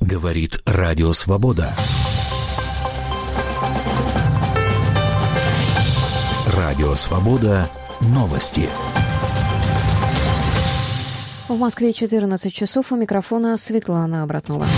Говорит Радио Свобода. Радио Свобода. Новости. В Москве 14 часов. У микрофона Светлана Обратнова.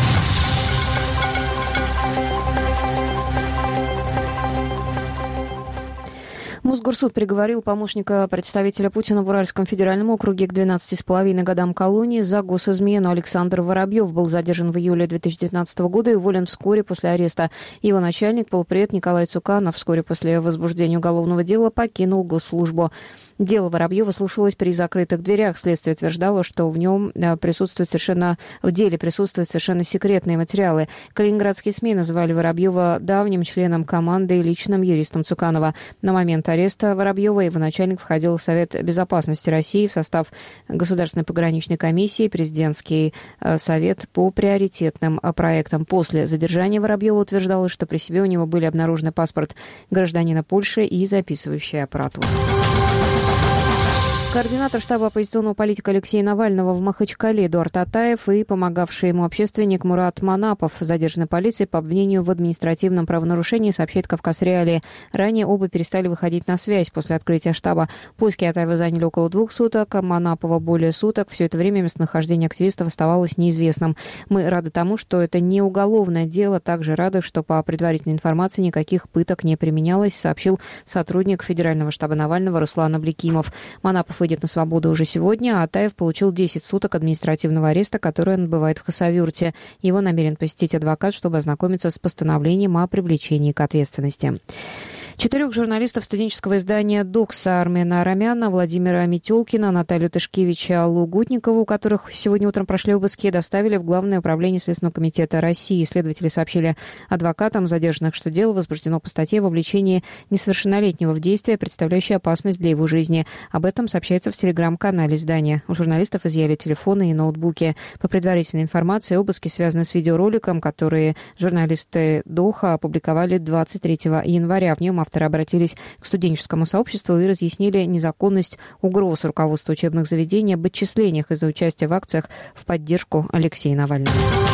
Мосгорсуд приговорил помощника представителя Путина в Уральском федеральном округе к 12,5 годам колонии за госизмену. Александр Воробьев был задержан в июле 2019 года и уволен вскоре после ареста. Его начальник, полпред Николай Цуканов, вскоре после возбуждения уголовного дела покинул госслужбу. Дело Воробьева слушалось при закрытых дверях. Следствие утверждало, что в деле присутствуют совершенно секретные материалы. Калининградские СМИ называли Воробьева давним членом команды и личным юристом Цуканова. На момент ареста Воробьева его начальник входил в Совет безопасности России в состав Государственной пограничной комиссии, президентский совет по приоритетным проектам. После задержания Воробьева утверждалось, что при себе у него были обнаружены паспорт гражданина Польши и записывающая аппаратура. Координатор штаба оппозиционного политика Алексея Навального в Махачкале Эдуард Атаев и помогавший ему общественник Мурат Манапов задержаны полицией по обвинению в административном правонарушении, сообщает «Кавказ Реалии». Ранее оба перестали выходить на связь после открытия штаба. Поиски Атаева заняли около 2 суток, а Манапова более суток. Все это время местонахождение активистов оставалось неизвестным. Мы рады тому, что это не уголовное дело. Также рады, что по предварительной информации никаких пыток не применялось, сообщил сотрудник Федерального штаба Навального Руслан Абликимов. Манапов выйдет на свободу уже сегодня, а Атаев получил 10 суток административного ареста, который он отбывает в Хасавюрте. Его намерен посетить адвокат, чтобы ознакомиться с постановлением о привлечении к ответственности. 4 журналистов студенческого издания «Докса» Армена Арамяна, Владимира Метелкина, Наталью Тышкевич и Аллу Гутникову, у которых сегодня утром прошли обыски, доставили в Главное управление Следственного комитета России. Следователи сообщили адвокатам задержанных, что дело возбуждено по статье вовлечение несовершеннолетнего в действие, представляющее опасность для его жизни. Об этом сообщается в телеграм-канале издания. У журналистов изъяли телефоны и ноутбуки. По предварительной информации, обыски связаны с видеороликом, который журналисты «Доха» опубликовали 23 января. В нем авторы обратились к студенческому сообществу и разъяснили незаконность угроз руководству учебных заведений об отчислениях из-за участия в акциях в поддержку Алексея Навального.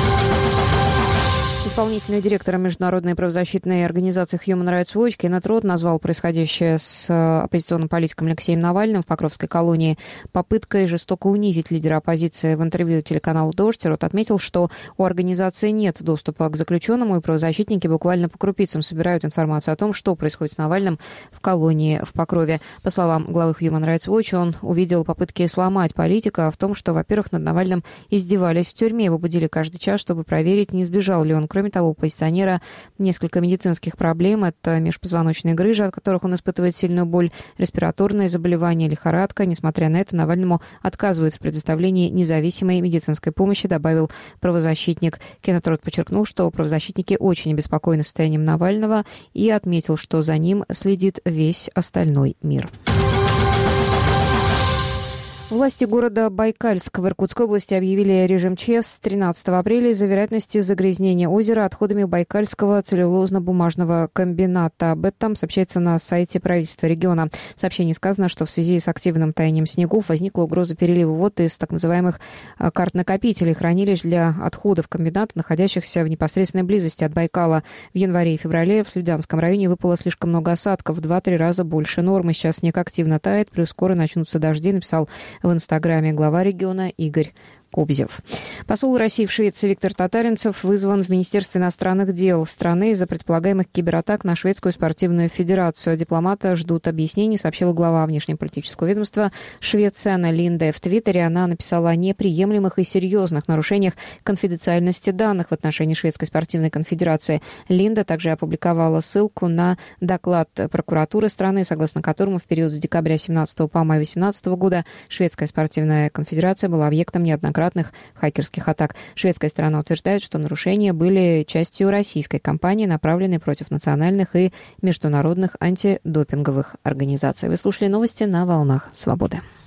Исполнительный директор международной правозащитной организации Human Rights Watch Кеннет Рот назвал происходящее с оппозиционным политиком Алексеем Навальным в Покровской колонии попыткой жестоко унизить лидера оппозиции. В интервью телеканалу «Дождь» Рот отметил, что у организации нет доступа к заключенному, и правозащитники буквально по крупицам собирают информацию о том, что происходит с Навальным в колонии в Покрове. По словам главы Human Rights Watch, он увидел попытки сломать политика в том, что, во-первых, над Навальным издевались в тюрьме, его будили каждый час, чтобы проверить, не сбежал ли он. Кроме того, у оппозиционера несколько медицинских проблем. Это межпозвоночные грыжи, от которых он испытывает сильную боль, респираторные заболевания, лихорадка. Несмотря на это, Навальному отказывают в предоставлении независимой медицинской помощи, добавил правозащитник. Кеннет Рот подчеркнул, что правозащитники очень обеспокоены состоянием Навального и отметил, что за ним следит весь остальной мир. Власти города Байкальск в Иркутской области объявили режим ЧС с 13 апреля из-за вероятности загрязнения озера отходами Байкальского целлюлозно-бумажного комбината. Об этом сообщается на сайте правительства региона. В сообщении сказано, что в связи с активным таянием снегов возникла угроза перелива вод из так называемых карт-накопителей, хранилищ для отходов комбината, находящихся в непосредственной близости от Байкала. В январе и феврале в Слюдянском районе выпало слишком много осадков, в 2-3 раза больше нормы. Сейчас снег активно тает, плюс скоро начнутся дожди, написал в Инстаграме глава региона Игорь Кобзев. Посол России в Швеции Виктор Татаринцев вызван в Министерство иностранных дел страны из-за предполагаемых кибератак на Шведскую спортивную федерацию. Дипломата ждут объяснений, сообщила глава внешнеполитического ведомства Швеции Анна Линде. В Твиттере она написала о неприемлемых и серьезных нарушениях конфиденциальности данных в отношении Шведской спортивной конфедерации. Линда также опубликовала ссылку на доклад прокуратуры страны, согласно которому в период с декабря 2017 по май 2018 года Шведская спортивная конфедерация была объектом неоднократных хакерских атак. Шведская сторона утверждает, что нарушения были частью российской кампании, направленной против национальных и международных антидопинговых организаций. Вы слушали новости на «Волнах Свободы».